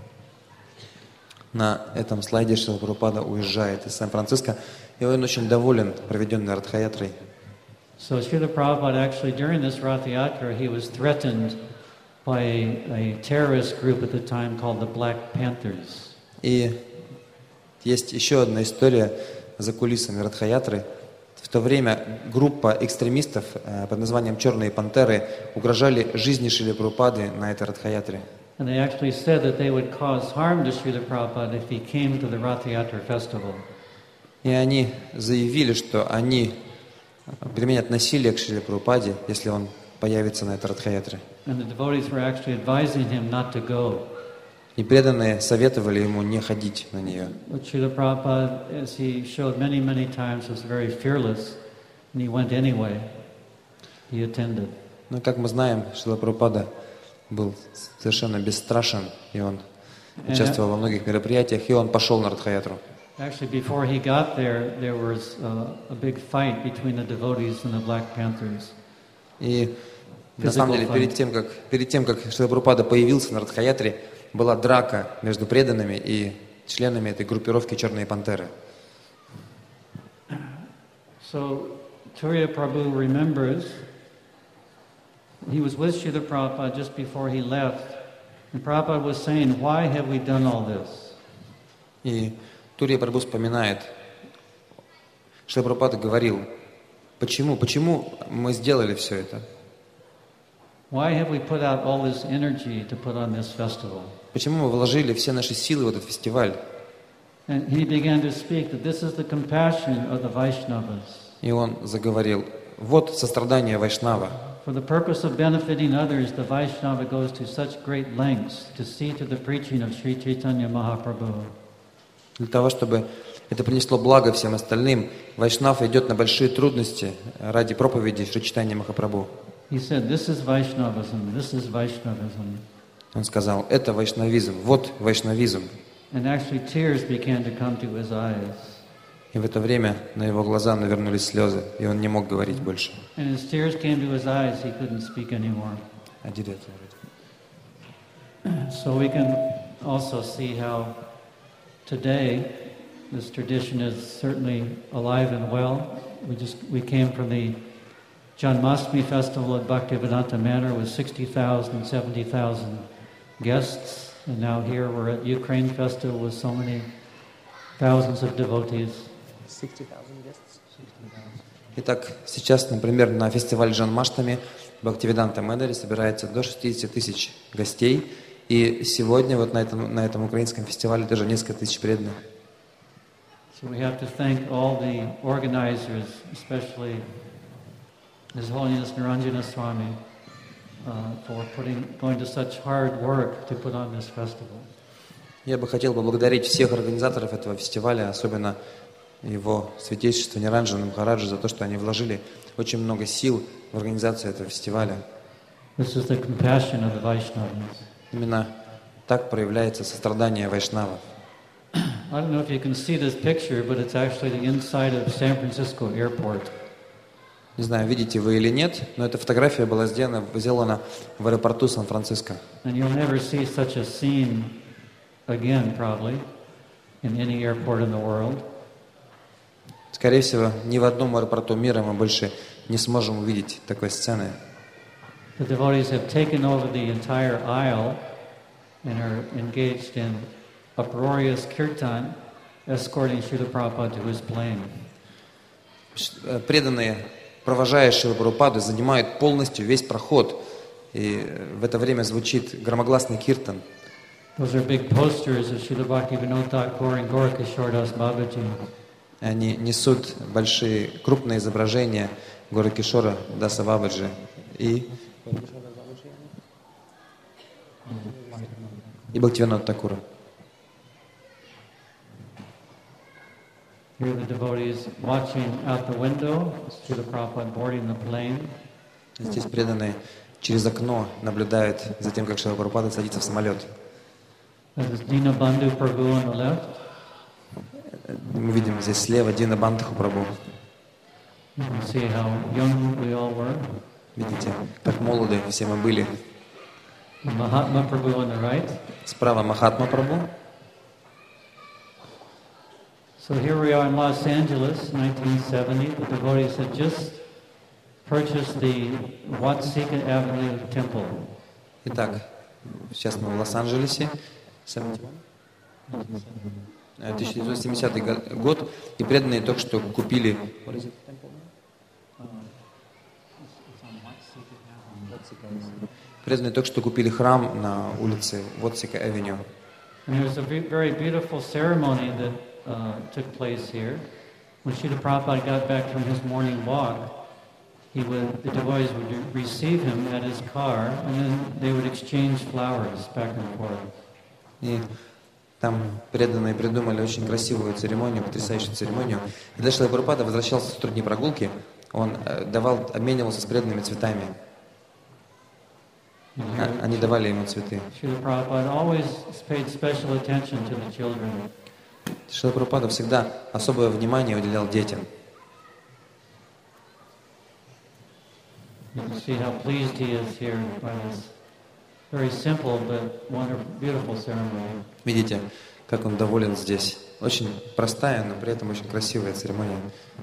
На этом слайде Шрила Прабхупада уезжает из Сан-Франциско, и он очень доволен проведенной Радха-ятрой. So Srila Prabhupada actually during this Rath Yatra he was threatened by a terrorist group at the time called the Black Panthers. И есть еще одна история за кулисами Радха-ятры. В то время группа экстремистов под названием «Черные пантеры» угрожали жизни Шрилы Прабхупады на этой Радха-ятре. And they actually said that they would cause harm to Srila Prabhupada if he came to the Rath Yatra festival. И они заявили, что они применят насилие к Шриле Прабхупаде, если он появится на этой Радха-ятре. And the devotees were actually advising him not to go. И преданные советовали ему не ходить на нее. But Srila Prabhupada, as he showed many, many times, was very fearless, and he went anyway. He attended. Но, как мы знаем, Шрила Прабхупада был совершенно бесстрашен, и он участвовал во многих мероприятиях, и он пошел на Радха-ятру. Actually, before he got there was a big fight between the devotees and the Black Panthers. И на самом деле, перед тем, как Шрила Прабхупада появился на Радха-ятре, была драка между преданными и членами этой группировки «Черные пантеры». So, Turiya Prabhu remembers he was with Srila Prabhupada just before he left, and Prabhupada was saying, "Why have we done all this?" И Турия Прабху вспоминает, Шрила Прабхупада говорил, почему мы сделали все это? Why have we put out all this energy to put on this festival? Почему мы вложили все наши силы в этот фестиваль? And he began to speak that this is the compassion of the Vaishnavas. И он заговорил, вот сострадание Вайшнава. For the purpose of benefiting others, the Vaishnava goes to such great lengths to see to the preaching of Sri Chaitanya Mahaprabhu. Для того, чтобы это принесло благо всем остальным, Вайшнав идет на большие трудности ради проповеди Шри Чайтанья Махапрабху. He said, "This is Vaishnavism. This is Vaishnavism." Он сказал, это вайшнавизм, вот вайшнавизм. And actually, tears began to come to his eyes. И в это время на его глаза навернулись слезы, и он не мог говорить больше. And as tears came to his eyes, he couldn't speak anymore. So we can also see how today this tradition is certainly alive and well. We came from the Janmashtami festival at Bhaktivedanta Manor with 60,000, 70,000 guests, and now here we're at Ukraine festival with so many thousands of devotees. 60,000 guests. Итак, сейчас, например, на фестивале Джанмаштами в Бхактивиданта Манере собирается до 60 тысяч гостей, и сегодня вот на этом украинском фестивале даже несколько тысяч преданных. So we have to thank all the organizers, especially His Holiness Niranjana Swami, for going to such hard work to put on this festival. Я бы хотел поблагодарить всех организаторов этого фестиваля, особенно его святейшество Ниранджана Махараджа, за то, что они вложили очень много сил в организацию этого фестиваля. This is the compassion of the Vaishnavas. Именно так проявляется сострадание вайшнавов. I don't know if you can see this picture, but it's actually the inside of San Francisco airport. Не знаю, видите вы или нет, но эта фотография была сделана в аэропорту Сан-Франциско. And you'll never see such a scene again, probably, in any airport in the world. Скорее всего, ни в одном аэропорту мира мы больше не сможем увидеть такой сцены. The devotees have taken over the entire aisle and are engaged in uproarious kirtan, escorting Srila Prabhupada to his plane. Преданные, провожая Шрилу Прабхупаду, занимают полностью весь проход. И в это время звучит громогласный киртан. Those are big posters of Srila Bhaktivinoda Thakur and Gorakishore Das Babaji. Они несут большие, крупные изображения Горакишора Даса Бабаджи и Бхактивинода Такура. Here the devotees watching out the window, Srila Prabhupada boarding the plane. Здесь преданные через окно наблюдают за тем, как Шрила Прабхупада садится в самолет. There's Dinabandhu Prabhu on the left. Мы видим здесь слева Дина Бандху Прабху. You can see how young we all were. Видите, как молоды все мы были. Mahatma Prabhu on the right. Справа Махатма Прабху. So here we are in Los Angeles, 1970. The devotees had just purchased the Watsika Avenue Temple. Итак, сейчас мы в Лос-Анджелесе. 1970 год, и преданные только что купили храм на улице Watsika-Авеню. And there was a very beautiful ceremony that took place here. When Srila Prabhupada got back from his morning walk, the devotees would receive him at his car, and then they would exchange flowers back and forth. И там преданные придумали очень красивую церемонию, потрясающую церемонию. Когда Шрила Прабхупада возвращался с утренней прогулки, он обменивался с преданными цветами. Они давали ему цветы. Srila Prabhupada always paid special attention to the children. Шрила Прабхупада всегда особое внимание уделял детям. You can see how pleased he is here by this very simple but wonderful, beautiful ceremony. Видите, как он доволен здесь. Очень простая, но при этом очень красивая церемония.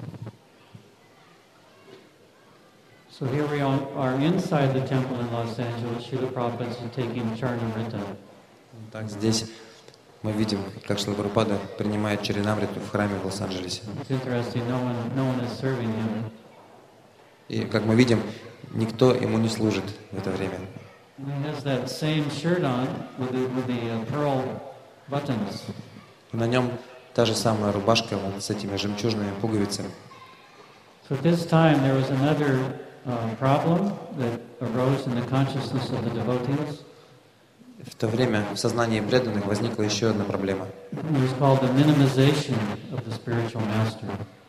So here we are inside the temple in Los Angeles. Srila Prabhupada is taking Charnamrita. Так, здесь мы видим, как Шрила Прабхупада принимает Чаринамриту в храме в Лос-Анджелесе. It's interesting. No one is serving him. И, как мы видим, никто ему не служит в это время. And he has that same shirt on with the pearl buttons. На нем та же самая рубашка вот с этими жемчужными пуговицами. So at this time there was another problem that arose in the consciousness of the devotees. В то время в сознании преданных возникла еще одна проблема. It was called the minimization of the spiritual master.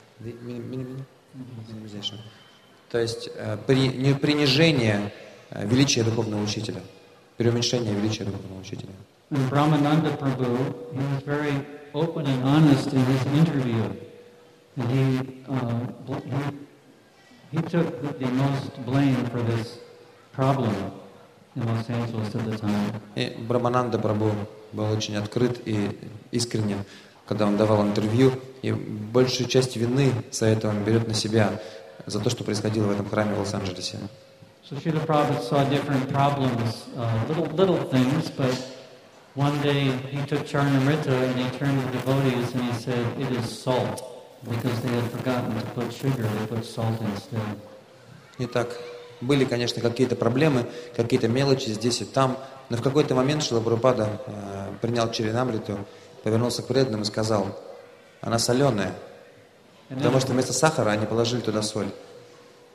То есть принижение величия духовного учителя, преуменьшение величия духовного учителя. And Brahmananda Prabhu, he was very open and honest in his interview, and he took the most blame for this problem in Los Angeles at the time. И Брахмананда Прабху был очень открыт и искренен, когда он давал интервью, и большую часть вины за это он берет на себя, за то, что происходило в этом храме в Лос-Анджелесе. So Srila Prabhupada saw different problems, little things, but one day he took Charnamrita and he turned to the devotees and he said, "It is salt," because they had forgotten to put sugar, they put salt instead. Итак, были, конечно, какие-то проблемы, какие-то мелочи здесь и там, но в какой-то момент Шрила Прабхупада принял Чаринамриту, повернулся к преданным и сказал: "Она соленая, потому что вместо сахара они положили туда соль."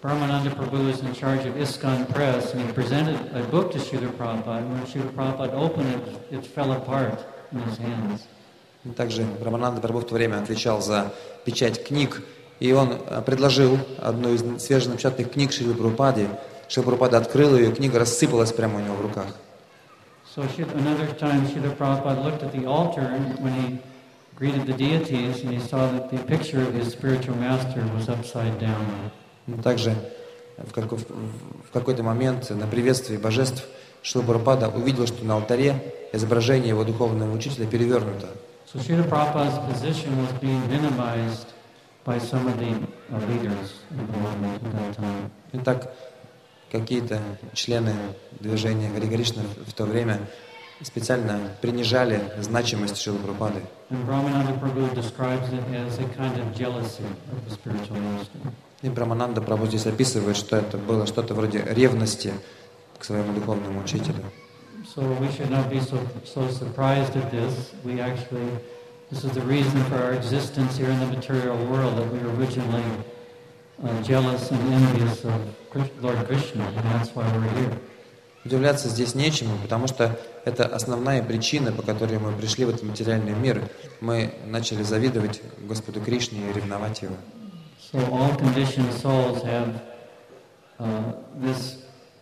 Brahmananda Prabhu was in charge of ISKCON Press, and he presented a book to Srila Prabhupada, and when Srila Prabhupada opened it, it fell apart in his hands. Также Брамананда Прабху в то время отвечал за печать книг, и он предложил одну из свеженапечатанных книг Шрилы Прабхупаде. Шрила Прабхупада открыл ее, книга рассыпалась прямо у него в руках. So another time, Srila Prabhupada looked at the altar and when he greeted the deities, and he saw that the picture of his spiritual master was upside down. Также в какой-то момент на приветствии божеств Шрила Прабхупада увидел, что на алтаре изображение его духовного учителя перевернуто. So Srila Prabhupada's position was being minimized by some of the leaders in the movement at that time. Итак, какие-то члены движения Хари Кришна в то время специально принижали значимость Шрилы Прабхупады. And Brahmananda Prabhu describes it as a kind of jealousy of the spiritual master. И Брамананда Прабху здесь описывает, что это было что-то вроде ревности к своему духовному учителю. So we should not be so surprised at this. This is the reason for our existence here in the material world, that we were originally jealous and envious of Lord Krishna, and that's why we're here. Удивляться здесь нечему, потому что это основная причина, по которой мы пришли в этот материальный мир. Мы начали завидовать Господу Кришне и ревновать Его. So all conditioned souls have this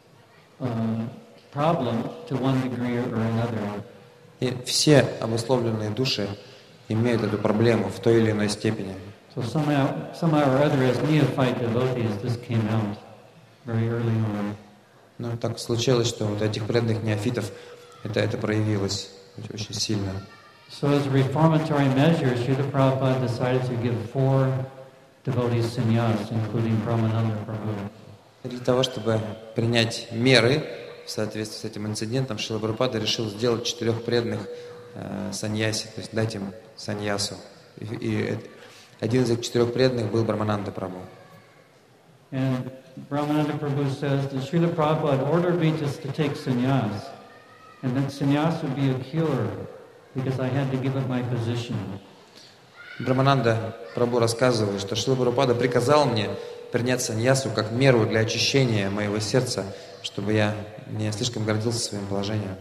problem to one degree or another. И все обусловленные души имеют эту проблему в той или иной степени. So somehow or other, as neophyte devotees, this came out very early on. Но так случилось, что вот этих преданных неофитов это проявилось очень сильно. So as a reformatory measure, Srila Prabhupada decided to give 4 devotees sannyas, including Brahmananda Prabhu. И для того, чтобы принять меры в соответствии с этим инцидентом, Шрила Прабхупада решил сделать 4 преданных саньяси, то есть дать им саньясу. И один из этих 4 преданных был Брамананда Прабху. And Brahmananda Prabhu says that Srila Prabhupada ordered me to take sannyas, and that sannyas would be a cure, because I had to give up my position. Брамананда Прабху рассказывает, что Шрила Прабхупада приказал мне принять саньясу как меру для очищения моего сердца, чтобы я не слишком гордился своим положением.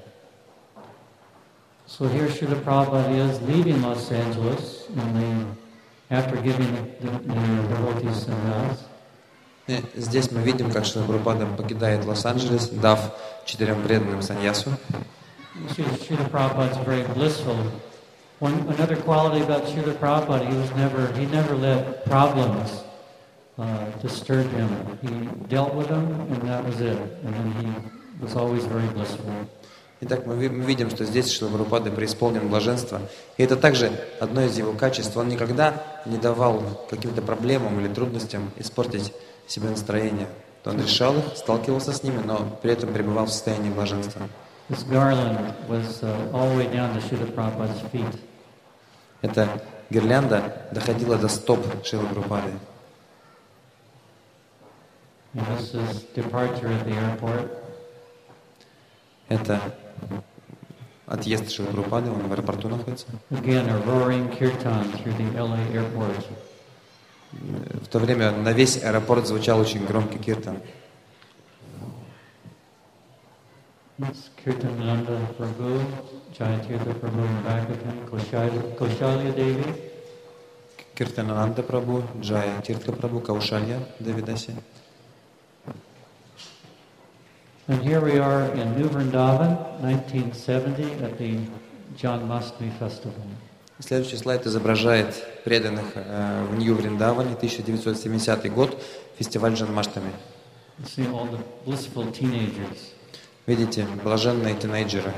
So here Srila Prabhupada is leaving Los Angeles after giving the devotees sannyas. И здесь мы видим, как Шрила Прабхупада покидает Лос-Анджелес, дав 4 преданным саньясу. Srila Prabhupada is very blissful. Another quality about Srila Prabhupada, he never let problems disturb him. He dealt with them, and that was it. And then he was always very blissful. Итак, мы видим, что здесь Шрила Прабхупада преисполнен блаженства. И это также одно из его качеств. Он никогда не давал каким-то проблемам или трудностям испортить себе настроение. Он решал их, сталкивался с ними, но при этом пребывал в состоянии блаженства. This garland was all the way down to Srila Prabhupada's feet. Эта гирлянда доходила до стоп Шрилы Прабхупады. And this is departure at the airport. Это отъезд Шрилы Прабхупады, он в аэропорту находится. Again, a roaring kirtan through the LA airport. В то время на весь аэропорт звучал очень громкий киртан. Kirtananda Prabhu, Jayatirtha Prabhu in back of him, Kaushalya Devi. Киртананда Прабху, Джаятиртха Прабху, Каушалья Девидаси. And here we are in New Vrindavan, 1970, at the Janmashtami festival. Следующий слайд изображает преданных в Нью-Вриндаване, 1970 год, фестиваль Джанмаштами. You see all the blissful teenagers. Видите, блаженные тинейджеры.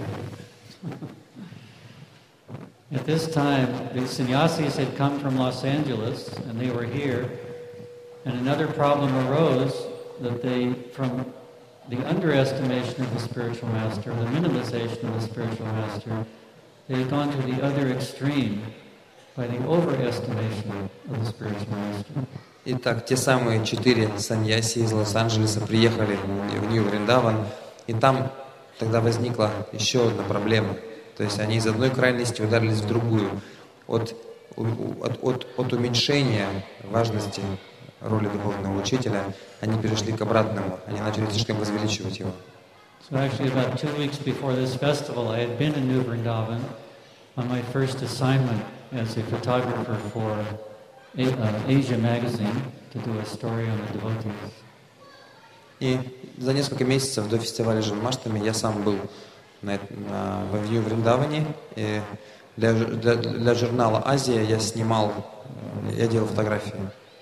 At this time, the sannyasis had come from Los Angeles, and they were here, and another problem arose that from the underestimation of the spiritual master, the minimization of the spiritual master, they had gone to the other extreme by the overestimation of the spiritual master. Итак, те самые 4 саньяси из Лос-Анджелеса приехали в Нью-Вриндаван, и там тогда возникла еще одна проблема. То есть они из одной крайности ударились в другую. От уменьшения важности роли духовного учителя, они перешли к обратному, они начали слишком возвеличивать его. So actually about 2 weeks before this festival, I had been in New Vrindavan on my first assignment as a photographer for Asia Magazine to do a story on the devotees. И за несколько месяцев до фестиваля Джанмаштами я сам был в Нью-Вриндаване. И для журнала «Азия» я делал фотографии.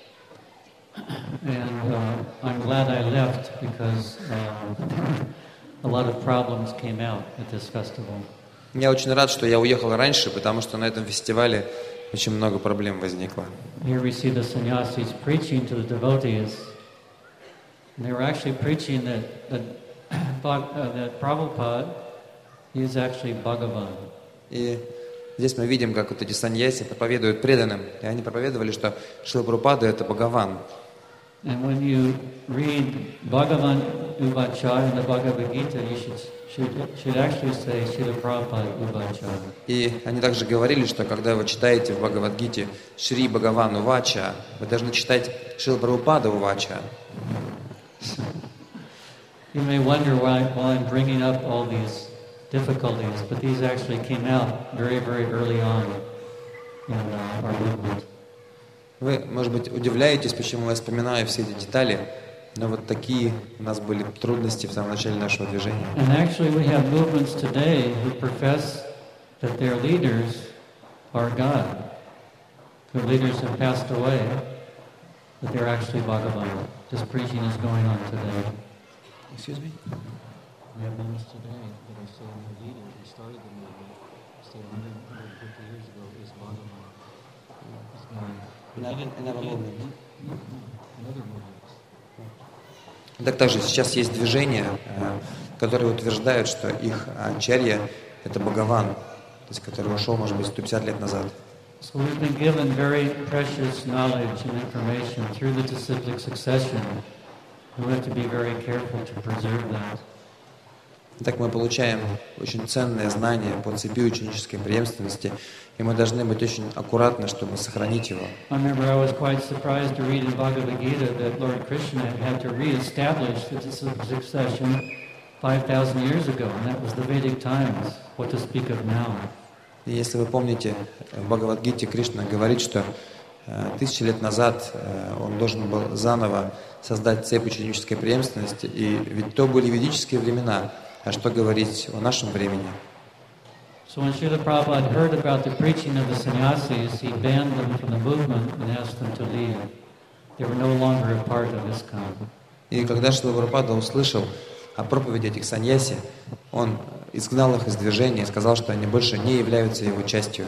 And I'm glad I left because a lot of problems came out at this festival. Я очень рад, что я уехал раньше, потому что на этом фестивале очень много проблем возникло. Here we see the sannyasis preaching to the devotees. And they were actually preaching that Prabhupada, he is actually Bhagavan. И здесь мы видим, как вот эти саньяси проповедуют преданным. И они проповедовали, что Шрила Прабхупада — это Бхагаван. And when you read Bhagavan Uvacha in the Bhagavad Gita, you should actually say Srila Prabhupada Uvacha. И они также говорили, что когда вы читаете в Бхагавад-гите Шри Бхагаван Увача, вы должны читать Шрила Прабхупада Увача. You may wonder why I'm bringing up all these difficulties, but these actually came out very, very early on in our movement. Вы, может быть, удивляетесь, почему я вспоминаю все эти детали, но вот такие у нас были трудности в самом начале нашего движения. And actually we have movements today who profess that their leaders are God. Their leaders have passed away, but they're actually Bhagavan. This preaching is going on today. Excuse me? We have movements today that are saying the leader who started the movement, say 150 years ago, is Bhagavan. Так также сейчас есть движения, которые утверждают, что их ачарья — это Бхагаван, то есть который ушел, может быть, 150 лет назад. So we've been given very precious knowledge and information through the disciplic succession. We have to be very careful to preserve that. Так мы получаем очень ценные знания по цепи ученической преемственности, и мы должны быть очень аккуратны, чтобы сохранить его. I remember I was quite surprised to read in Bhagavad Gita that Lord Krishna had to re-establish the disciplic succession 5,000 years ago, and that was the Vedic times. What to speak of now? И если вы помните, в Бхагавад-гите Кришна говорит, что 1000 лет назад он должен был заново создать цепь ученической преемственности, и ведь то были ведические времена. А что говорить о нашем времени? So when Srila Prabhupada heard about the preaching of the sannyasis, he banned them from the movement and asked them to leave. They were no longer a part of ISKCON. И когда Шрила Прабхупада услышал о проповеди этих саньяси, он изгнал их из движения и сказал, что они больше не являются его частью.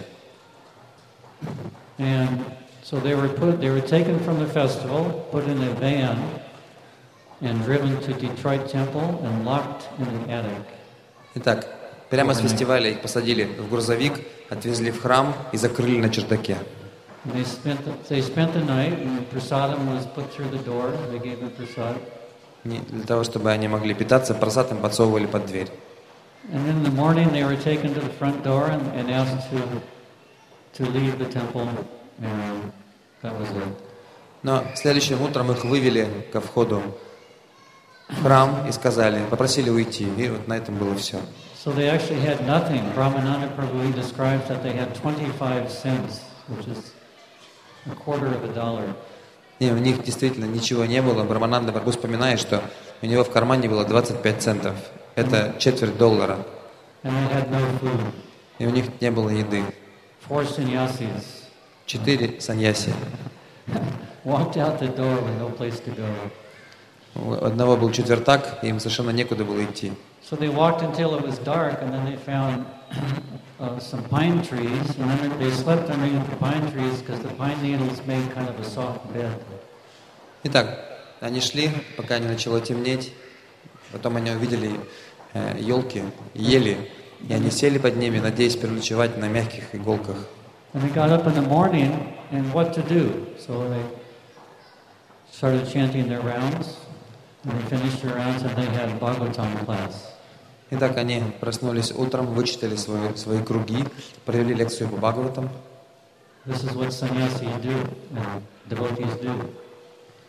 And so they were taken from the festival, put in a van, and driven to Detroit Temple and locked in an attic. Итак, прямо с фестиваля их посадили в грузовик, отвезли в храм и закрыли на чердаке. They spent the night, and prasadam was put through the door. They gave them prasad. Для того, чтобы они могли питаться, просад им подсовывали под дверь. And then in the morning they were taken to the front door and asked to leave the temple, and that was it. Но следующим утром их вывели ко входу в храм и сказали, попросили уйти, и вот на этом было все. So they actually had nothing. Brahmananda Prabhu, he describes that they had 25 cents, which is $0.25. И у них действительно ничего не было. Брахмананда Прабху вспоминает, что у него в кармане было 25 центов. Это $0.25. And they had no food. И у них не было еды. 4 sannyasis 4 саньяси. walked out the door with no place to go. У одного был четвертак, и им совершенно некуда было идти. So they walked until it was dark, and then they found some pine trees, and then they slept underneath the pine trees because the pine needles made kind of a soft bed. Итак, они шли, пока не начало темнеть. Потом они увидели елки, ели, и они сели под ними, надеясь переночевать на мягких иголках. And they got up in the morning, and what to do? So they started chanting their rounds, and they finished their rounds, and they had Bhagavatam class. Итак, они проснулись утром, вычитали свои круги, провели лекцию по Бхагаватам. This is what sannyasis do, and devotees do.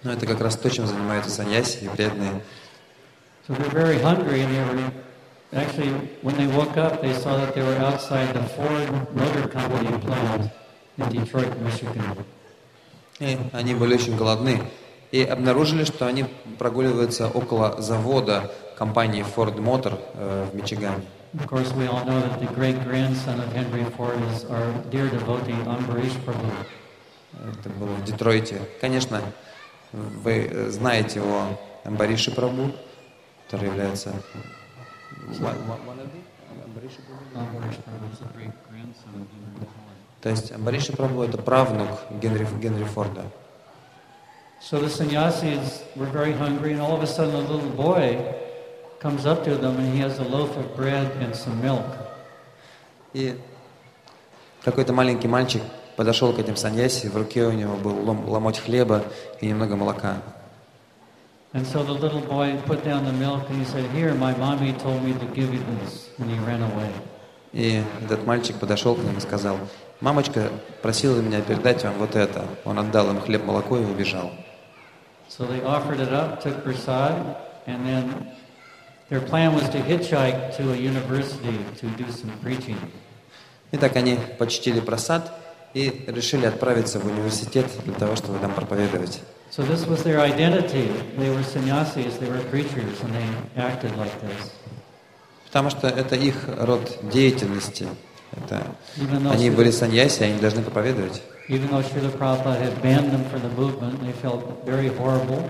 Но это как раз то, чем занимаются саньяси и преданные. So they're very hungry, and they were actually, when they woke up, they saw that they were outside the Ford Motor Company plant in Detroit, Michigan. И они были очень голодны. И обнаружили, что они прогуливаются около завода компании Ford Motor в Мичигане. Of course, we all know that the great-grandson of Henry Ford is our dear devotee, Ambarish Prabhu. Это было в Детройте. Конечно, вы знаете о Амбариши Прабху, который является... То есть Амбариши Прабху — это правнук Генри Форда. So the sannyasis were very hungry, and all of a sudden a little boy comes up to them, and he has a loaf of bread and some milk. И какой-то маленький мальчик подошел к этим саньяси, в руке у него был ломоть хлеба и немного молока. And so the little boy put down the milk, and he said, "Here, my mommy told me to give you this," and he ran away. И этот мальчик подошел к ним и сказал: «Мамочка просила меня передать вам вот это». Он отдал им хлеб, молоко и убежал. So they offered it up, took prasad, and then their plan was to hitchhike to a university to do some preaching. Итак, они почтили прасад и решили отправиться в университет для того, чтобы там проповедовать. So this was their identity. They were sannyasis, they were preachers, and they acted like this. Потому что это их род деятельности. Они были саньяси, они должны проповедовать. Even though Srila Prabhupada had banned them from the movement, they felt very horrible,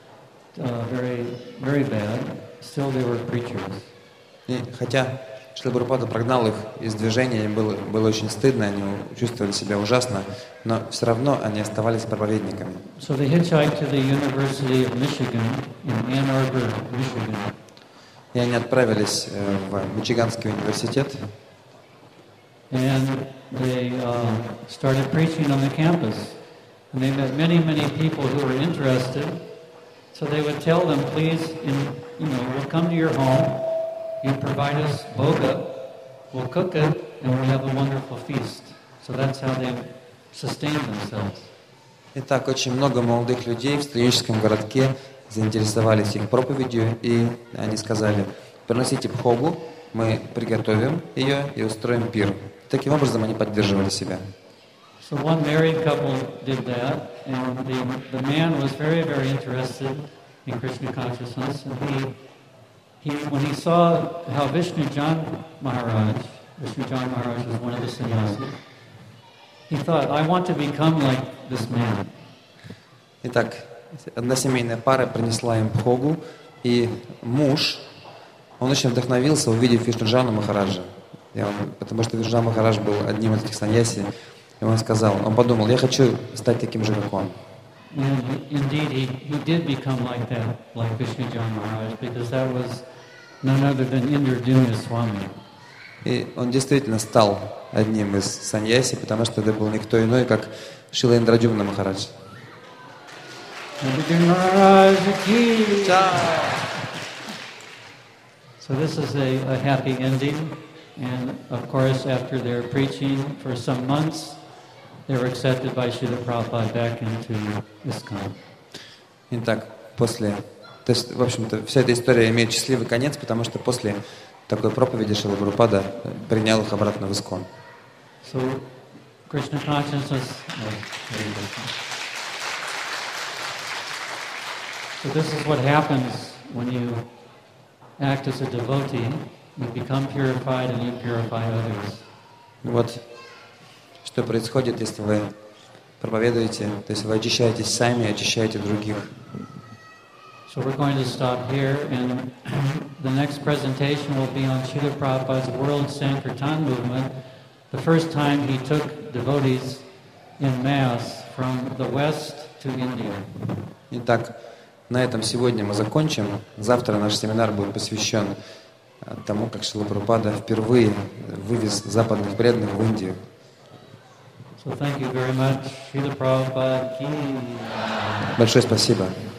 very bad. Still, they were preachers. И хотя Шрила Прабхупада прогнал их из движения, им было очень стыдно, они чувствовали себя ужасно, но все равно они оставались проповедниками. So they hitchhiked to the University of Michigan in Ann Arbor, Michigan. И они отправились в Мичиганский университет. And they started preaching on the campus. And they met many people who were interested. So they would tell them, please, we'll come to your home, you provide us bhoga, we'll cook it, and we'll have a wonderful feast. So that's how they sustained themselves. Итак, очень много молодых людей в студенческом городке заинтересовались их проповедью, и они сказали: приносите бхогу, мы приготовим ее и устроим пир. Таким образом они поддерживали себя. So one married couple did that, and the man was very, very interested in Krishna consciousness, and when he saw how Vishnujan Maharaj was one of the sannyasis, he thought, I want to become like this man. Итак, одна семейная пара принесла им бхогу, и муж, он очень вдохновился, увидев Вишнуджану Махараджа. Потому что Вишнуджан Махарадж был одним из этих саньяси, и он подумал, я хочу стать таким же, как он. And indeed, he did become like that, like Vishnujan Maharaj, because that was none other than Indradyumna Swami. И он действительно стал одним из саньяси, потому что это был никто иной, как Шрила Индрадюмна Махарадж. So this is a happy ending, and of course, after their preaching for some months, they were accepted by Srila Prabhupada back into ISKCON. Итак, то есть, в общем-то, вся эта история имеет счастливый конец, потому что после такой проповеди Шрила Прабхупада принял их обратно в ISKCON. So, Krishna consciousness. So this is what happens when you act as a devotee. You become purified and you purify others. Вот что происходит, если вы проповедуете, то есть вы очищаетесь сами, очищаете других. So we're going to stop here, and the next presentation will be on Srila Prabhupada's World Sankirtan movement, the first time he took devotees in mass from the West to India. Итак, на этом сегодня мы закончим. Завтра наш семинар будет посвящен тому, как Шрила Прабхупада впервые вывез западных преданных в Индию. So thank you very much, Srila Prabhupada ki. Большое спасибо.